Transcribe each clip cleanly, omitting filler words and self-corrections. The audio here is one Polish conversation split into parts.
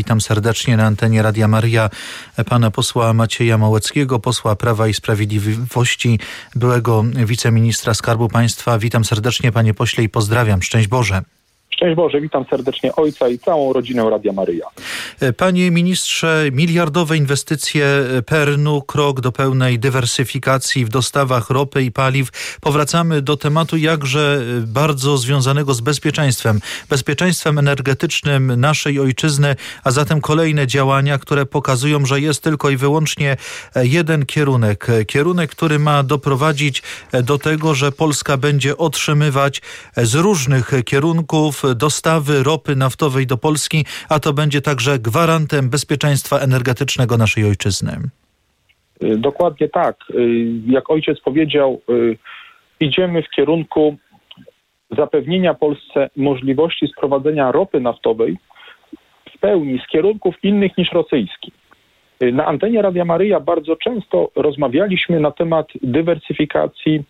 Witam serdecznie na antenie Radia Maryja pana posła Macieja Małeckiego, posła Prawa i Sprawiedliwości, byłego wiceministra Skarbu Państwa. Witam serdecznie, panie pośle, i pozdrawiam. Szczęść Boże. Szczęść Boże, witam serdecznie ojca i całą rodzinę Radia Maryja. Panie ministrze, miliardowe inwestycje PERN-u, krok do pełnej dywersyfikacji w dostawach ropy i paliw. Powracamy do tematu jakże bardzo związanego z bezpieczeństwem energetycznym naszej ojczyzny, a zatem kolejne działania, które pokazują, że jest tylko i wyłącznie jeden kierunek, który ma doprowadzić do tego, że Polska będzie otrzymywać z różnych kierunków dostawy ropy naftowej do Polski, a to będzie także gwarantem bezpieczeństwa energetycznego naszej ojczyzny. Dokładnie tak. Jak ojciec powiedział, idziemy w kierunku zapewnienia Polsce możliwości sprowadzenia ropy naftowej w pełni z kierunków innych niż rosyjski. Na antenie Radia Maryja bardzo często rozmawialiśmy na temat dywersyfikacji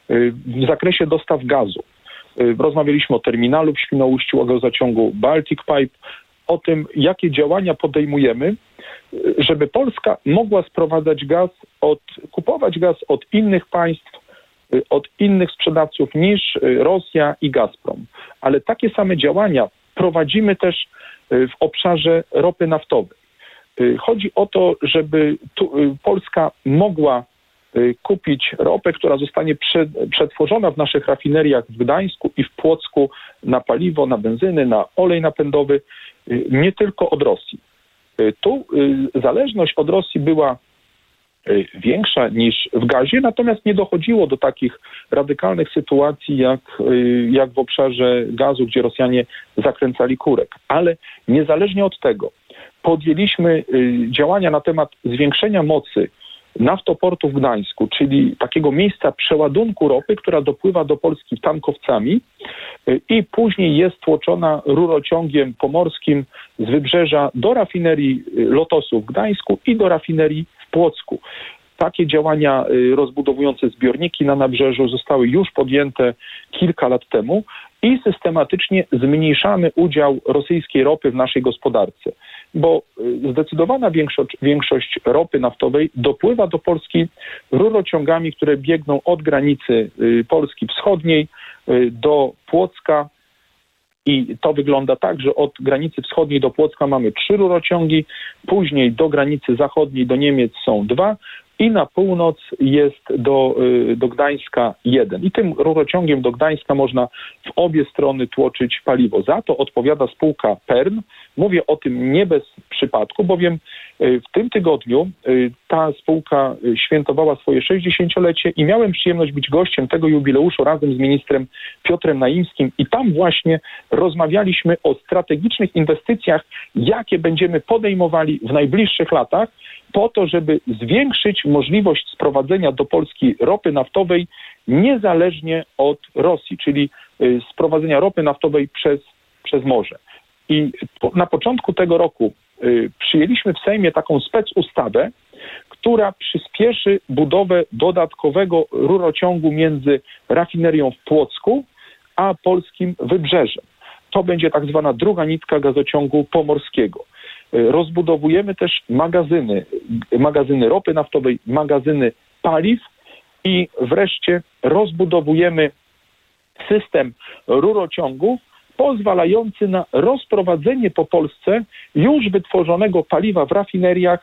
w zakresie dostaw gazu. Rozmawialiśmy o terminalu w Świnoujściu, o gazociągu Baltic Pipe, o tym, jakie działania podejmujemy, żeby Polska mogła sprowadzać kupować gaz od innych państw, od innych sprzedawców niż Rosja i Gazprom. Ale takie same działania prowadzimy też w obszarze ropy naftowej. Chodzi o to, żeby Polska mogła kupić ropę, która zostanie przetworzona w naszych rafineriach w Gdańsku i w Płocku na paliwo, na benzynę, na olej napędowy, nie tylko od Rosji. Tu zależność od Rosji była większa niż w gazie, natomiast nie dochodziło do takich radykalnych sytuacji jak w obszarze gazu, gdzie Rosjanie zakręcali kurek. Ale niezależnie od tego podjęliśmy działania na temat zwiększenia mocy naftoportu w Gdańsku, czyli takiego miejsca przeładunku ropy, która dopływa do Polski tankowcami i później jest tłoczona rurociągiem pomorskim z wybrzeża do rafinerii Lotosu w Gdańsku i do rafinerii w Płocku. Takie działania rozbudowujące zbiorniki na nabrzeżu zostały już podjęte kilka lat temu i systematycznie zmniejszamy udział rosyjskiej ropy w naszej gospodarce, bo zdecydowana większość ropy naftowej dopływa do Polski rurociągami, które biegną od granicy Polski wschodniej do Płocka. I to wygląda tak, że od granicy wschodniej do Płocka mamy 3 rurociągi, później do granicy zachodniej do Niemiec są 2 i na północ jest do Gdańska 1. I tym rurociągiem do Gdańska można w obie strony tłoczyć paliwo. Za to odpowiada spółka PERN. Mówię o tym nie bez przypadku, bowiem w tym tygodniu ta spółka świętowała swoje 60-lecie i miałem przyjemność być gościem tego jubileuszu razem z ministrem Piotrem Naimskim i tam właśnie rozmawialiśmy o strategicznych inwestycjach, jakie będziemy podejmowali w najbliższych latach po to, żeby zwiększyć możliwość sprowadzenia do Polski ropy naftowej niezależnie od Rosji, czyli sprowadzenia ropy naftowej przez morze. I na początku tego roku przyjęliśmy w Sejmie taką specustawę, która przyspieszy budowę dodatkowego rurociągu między rafinerią w Płocku a polskim wybrzeżem. To będzie tak zwana druga nitka gazociągu pomorskiego. Rozbudowujemy też magazyny ropy naftowej, magazyny paliw i wreszcie rozbudowujemy system rurociągów pozwalający na rozprowadzenie po Polsce już wytworzonego paliwa w rafineriach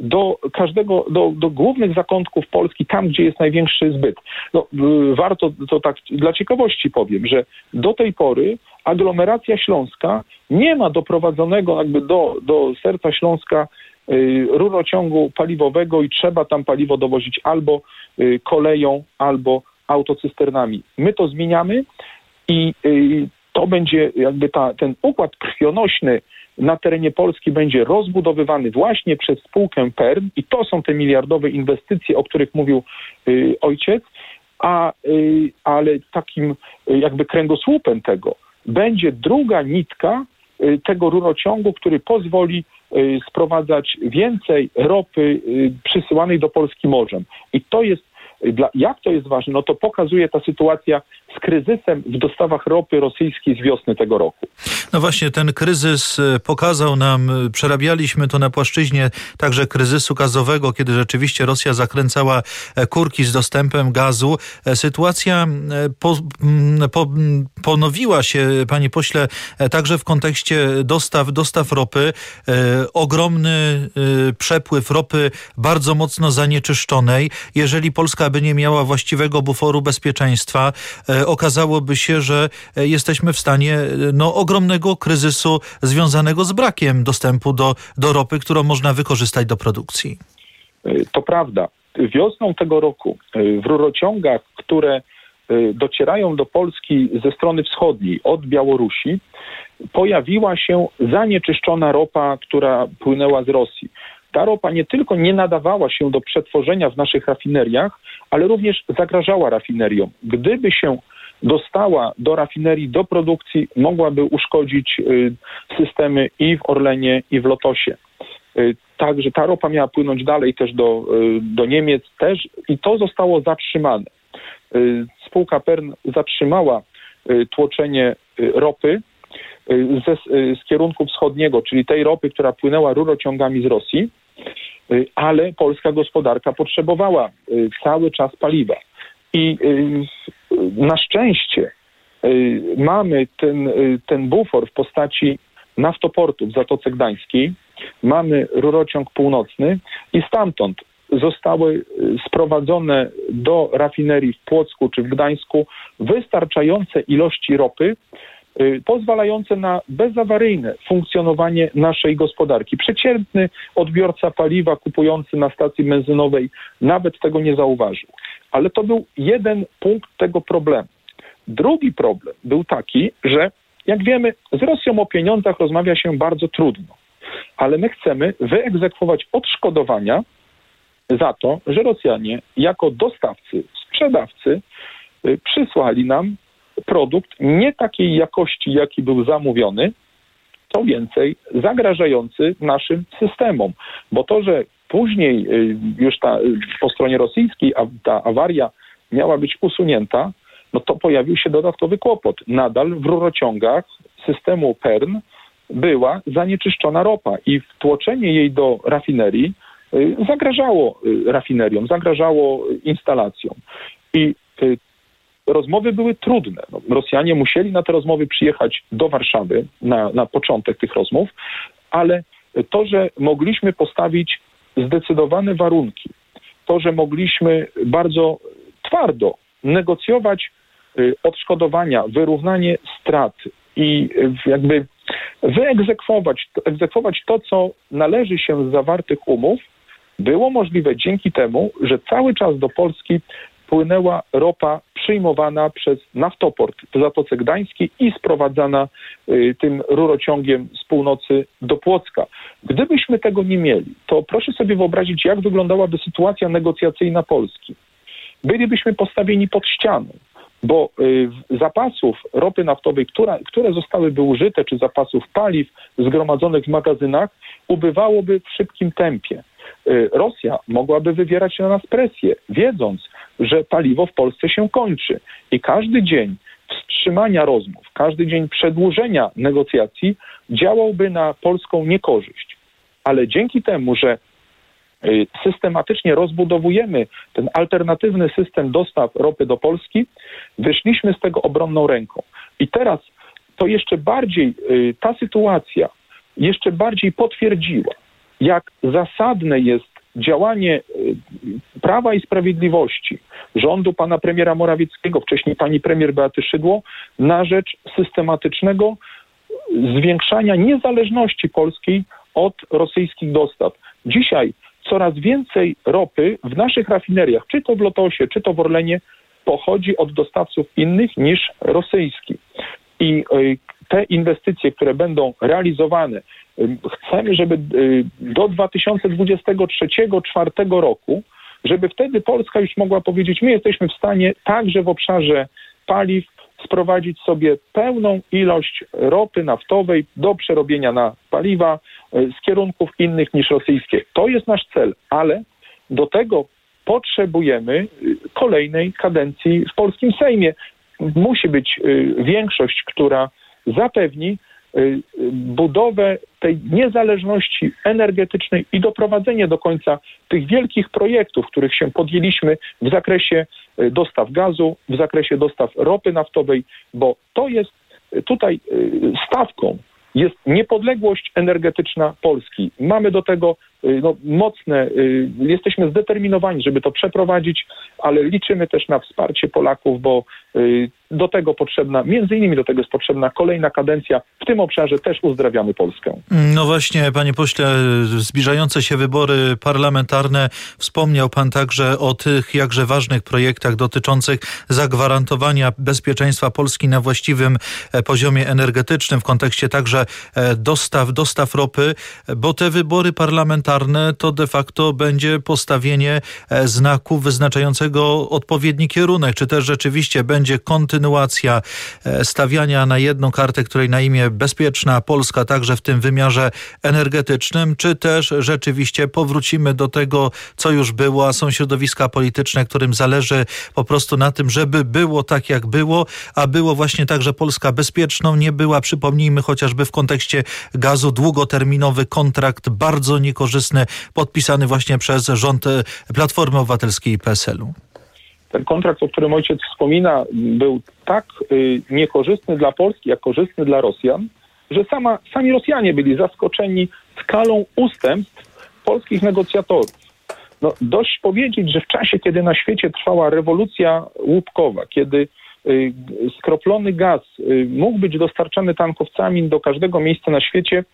do głównych zakątków Polski, tam gdzie jest największy zbyt. Warto to tak dla ciekawości powiem, że do tej pory aglomeracja śląska nie ma doprowadzonego jakby do serca Śląska rurociągu paliwowego i trzeba tam paliwo dowozić albo koleją, albo autocysternami. My to zmieniamy i to będzie jakby ten układ krwionośny na terenie Polski będzie rozbudowywany właśnie przez spółkę PERN i to są te miliardowe inwestycje, o których mówił ojciec, ale takim jakby kręgosłupem tego będzie druga nitka tego rurociągu, który pozwoli sprowadzać więcej ropy przysyłanej do Polski morzem. I to jest Jak to jest ważne? No to pokazuje ta sytuacja z kryzysem w dostawach ropy rosyjskiej z wiosny tego roku. No właśnie, ten kryzys pokazał nam, przerabialiśmy to na płaszczyźnie także kryzysu gazowego, kiedy rzeczywiście Rosja zakręcała kurki z dostępem gazu. Sytuacja ponowiła się, panie pośle, także w kontekście dostaw ropy. Ogromny przepływ ropy bardzo mocno zanieczyszczonej. Jeżeli Polska by nie miała właściwego buforu bezpieczeństwa, okazałoby się, że jesteśmy w stanie ogromnego kryzysu związanego z brakiem dostępu do ropy, którą można wykorzystać do produkcji. To prawda. Wiosną tego roku w rurociągach, które docierają do Polski ze strony wschodniej od Białorusi, pojawiła się zanieczyszczona ropa, która płynęła z Rosji. Ta ropa nie tylko nie nadawała się do przetworzenia w naszych rafineriach, ale również zagrażała rafineriom. Gdyby się dostała do rafinerii, do produkcji, mogłaby uszkodzić systemy i w Orlenie, i w Lotosie. Także ta ropa miała płynąć dalej też do Niemiec też i to zostało zatrzymane. Spółka PERN zatrzymała tłoczenie ropy z kierunku wschodniego, czyli tej ropy, która płynęła rurociągami z Rosji, ale polska gospodarka potrzebowała cały czas paliwa. I na szczęście mamy ten bufor w postaci naftoportu w Zatoce Gdańskiej, mamy rurociąg północny i stamtąd zostały sprowadzone do rafinerii w Płocku czy w Gdańsku wystarczające ilości ropy, pozwalające na bezawaryjne funkcjonowanie naszej gospodarki. Przeciętny odbiorca paliwa kupujący na stacji benzynowej nawet tego nie zauważył. Ale to był jeden punkt tego problemu. Drugi problem był taki, że jak wiemy, z Rosją o pieniądzach rozmawia się bardzo trudno. Ale my chcemy wyegzekwować odszkodowania za to, że Rosjanie jako dostawcy, sprzedawcy przysłali nam produkt nie takiej jakości, jaki był zamówiony, co więcej, zagrażający naszym systemom. Bo to, że później już po stronie rosyjskiej ta awaria miała być usunięta, no to pojawił się dodatkowy kłopot. Nadal w rurociągach systemu PERN była zanieczyszczona ropa i wtłoczenie jej do rafinerii zagrażało rafineriom, zagrażało instalacjom. I rozmowy były trudne. Rosjanie musieli na te rozmowy przyjechać do Warszawy na początek tych rozmów, ale to, że mogliśmy postawić zdecydowane warunki, to, że mogliśmy bardzo twardo negocjować odszkodowania, wyrównanie strat i jakby wyegzekwować to, co należy się z zawartych umów, było możliwe dzięki temu, że cały czas do Polski płynęła ropa przyjmowana przez naftoport w Zatoce Gdańskiej i sprowadzana tym rurociągiem z północy do Płocka. Gdybyśmy tego nie mieli, to proszę sobie wyobrazić, jak wyglądałaby sytuacja negocjacyjna Polski. Bylibyśmy postawieni pod ścianą, bo zapasów ropy naftowej, które zostałyby użyte, czy zapasów paliw zgromadzonych w magazynach, ubywałoby w szybkim tempie. Rosja mogłaby wywierać na nas presję, wiedząc, że paliwo w Polsce się kończy. I każdy dzień wstrzymania rozmów, każdy dzień przedłużenia negocjacji działałby na polską niekorzyść. Ale dzięki temu, że systematycznie rozbudowujemy ten alternatywny system dostaw ropy do Polski, wyszliśmy z tego obronną ręką. I teraz to jeszcze bardziej, ta sytuacja jeszcze bardziej potwierdziła, jak zasadne jest działanie Prawa i Sprawiedliwości, rządu pana premiera Morawieckiego, wcześniej pani premier Beaty Szydło, na rzecz systematycznego zwiększania niezależności polskiej od rosyjskich dostaw. Dzisiaj coraz więcej ropy w naszych rafineriach, czy to w Lotosie, czy to w Orlenie, pochodzi od dostawców innych niż rosyjski. I te inwestycje, które będą realizowane, chcemy, żeby do 2023-2024 roku, żeby wtedy Polska już mogła powiedzieć, my jesteśmy w stanie także w obszarze paliw sprowadzić sobie pełną ilość ropy naftowej do przerobienia na paliwa z kierunków innych niż rosyjskie. To jest nasz cel, ale do tego potrzebujemy kolejnej kadencji w polskim Sejmie. Musi być większość, która zapewni budowę tej niezależności energetycznej i doprowadzenie do końca tych wielkich projektów, których się podjęliśmy w zakresie dostaw gazu, w zakresie dostaw ropy naftowej, bo to jest tutaj stawką, jest niepodległość energetyczna Polski. Mamy do tego mocne, jesteśmy zdeterminowani, żeby to przeprowadzić, ale liczymy też na wsparcie Polaków, bo do tego potrzebna, między innymi do tego jest potrzebna kolejna kadencja. W tym obszarze też uzdrawiamy Polskę. No właśnie, panie pośle, zbliżające się wybory parlamentarne, wspomniał pan także o tych jakże ważnych projektach dotyczących zagwarantowania bezpieczeństwa Polski na właściwym poziomie energetycznym, w kontekście także dostaw ropy, bo te wybory parlamentarne to de facto będzie postawienie znaku wyznaczającego odpowiedni kierunek. Czy też rzeczywiście będzie kontynuacja stawiania na jedną kartę, której na imię bezpieczna Polska, także w tym wymiarze energetycznym, czy też rzeczywiście powrócimy do tego, co już było, a są środowiska polityczne, którym zależy po prostu na tym, żeby było tak, jak było, a było właśnie tak, że Polska bezpieczną nie była. Przypomnijmy chociażby w kontekście gazu długoterminowy kontrakt bardzo niekorzystny, podpisany właśnie przez rząd Platformy Obywatelskiej i PSL-u. Ten kontrakt, o którym ojciec wspomina, był tak niekorzystny dla Polski, jak korzystny dla Rosjan, że sami Rosjanie byli zaskoczeni skalą ustępstw polskich negocjatorów. Dość powiedzieć, że w czasie, kiedy na świecie trwała rewolucja łupkowa, kiedy skroplony gaz mógł być dostarczany tankowcami do każdego miejsca na świecie,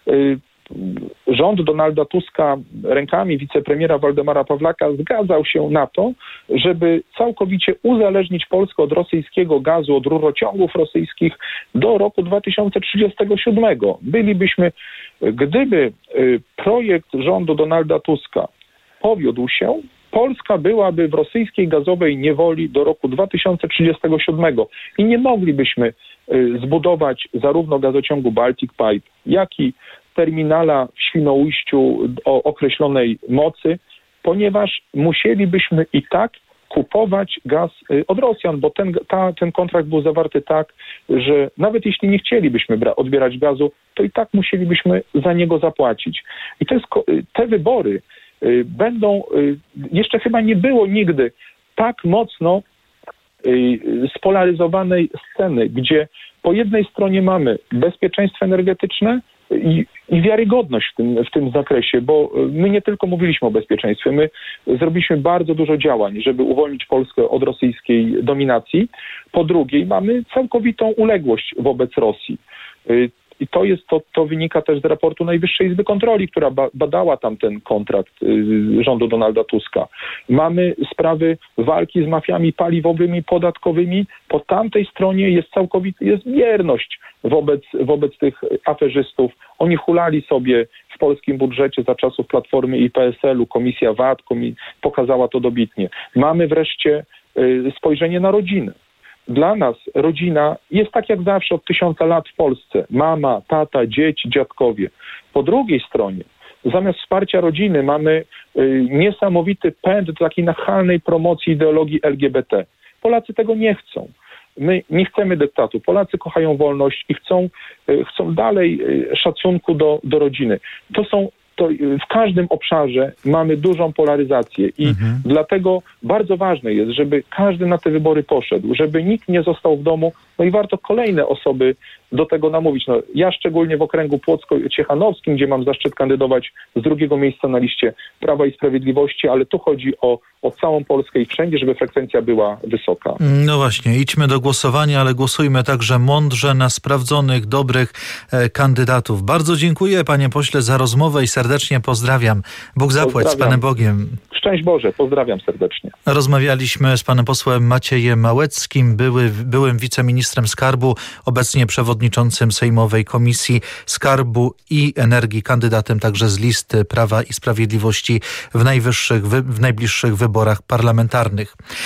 rząd Donalda Tuska rękami wicepremiera Waldemara Pawlaka zgadzał się na to, żeby całkowicie uzależnić Polskę od rosyjskiego gazu, od rurociągów rosyjskich do roku 2037. Gdyby projekt rządu Donalda Tuska powiódł się, Polska byłaby w rosyjskiej gazowej niewoli do roku 2037 i nie moglibyśmy zbudować zarówno gazociągu Baltic Pipe, jak i terminala w Świnoujściu o określonej mocy, ponieważ musielibyśmy i tak kupować gaz od Rosjan, bo ten kontrakt był zawarty tak, że nawet jeśli nie chcielibyśmy odbierać gazu, to i tak musielibyśmy za niego zapłacić. I te wybory będą, jeszcze chyba nie było nigdy tak mocno spolaryzowanej sceny, gdzie po jednej stronie mamy bezpieczeństwo energetyczne i wiarygodność w tym zakresie, bo my nie tylko mówiliśmy o bezpieczeństwie, my zrobiliśmy bardzo dużo działań, żeby uwolnić Polskę od rosyjskiej dominacji. Po drugiej mamy całkowitą uległość wobec Rosji. I to wynika też z raportu Najwyższej Izby Kontroli, która badała tamten kontrakt rządu Donalda Tuska. Mamy sprawy walki z mafiami paliwowymi, podatkowymi. Po tamtej stronie jest bierność wobec tych aferzystów. Oni hulali sobie w polskim budżecie za czasów Platformy i PSL-u. Komisja VAT pokazała to dobitnie. Mamy wreszcie spojrzenie na rodzinę. Dla nas rodzina jest tak jak zawsze od 1000 lat w Polsce. Mama, tata, dzieci, dziadkowie. Po drugiej stronie, zamiast wsparcia rodziny mamy niesamowity pęd do takiej nachalnej promocji ideologii LGBT. Polacy tego nie chcą. My nie chcemy dyktatu. Polacy kochają wolność i chcą dalej szacunku do rodziny. W każdym obszarze mamy dużą polaryzację i dlatego bardzo ważne jest, żeby każdy na te wybory poszedł, żeby nikt nie został w domu, i warto kolejne osoby do tego namówić. Ja szczególnie w okręgu płocko-ciechanowskim, gdzie mam zaszczyt kandydować z drugiego miejsca na liście Prawa i Sprawiedliwości, ale tu chodzi o całą Polskę i wszędzie, żeby frekwencja była wysoka. No właśnie, idźmy do głosowania, ale głosujmy także mądrze na sprawdzonych, dobrych kandydatów. Bardzo dziękuję, panie pośle, za rozmowę i serdecznie pozdrawiam. Bóg zapłać, z Panem Bogiem. Szczęść Boże, pozdrawiam serdecznie. Rozmawialiśmy z panem posłem Maciejem Małeckim, byłym wiceministrem skarbu, obecnie przewodniczącym Sejmowej Komisji Skarbu i Energii, kandydatem także z listy Prawa i Sprawiedliwości w najbliższych wyborach parlamentarnych.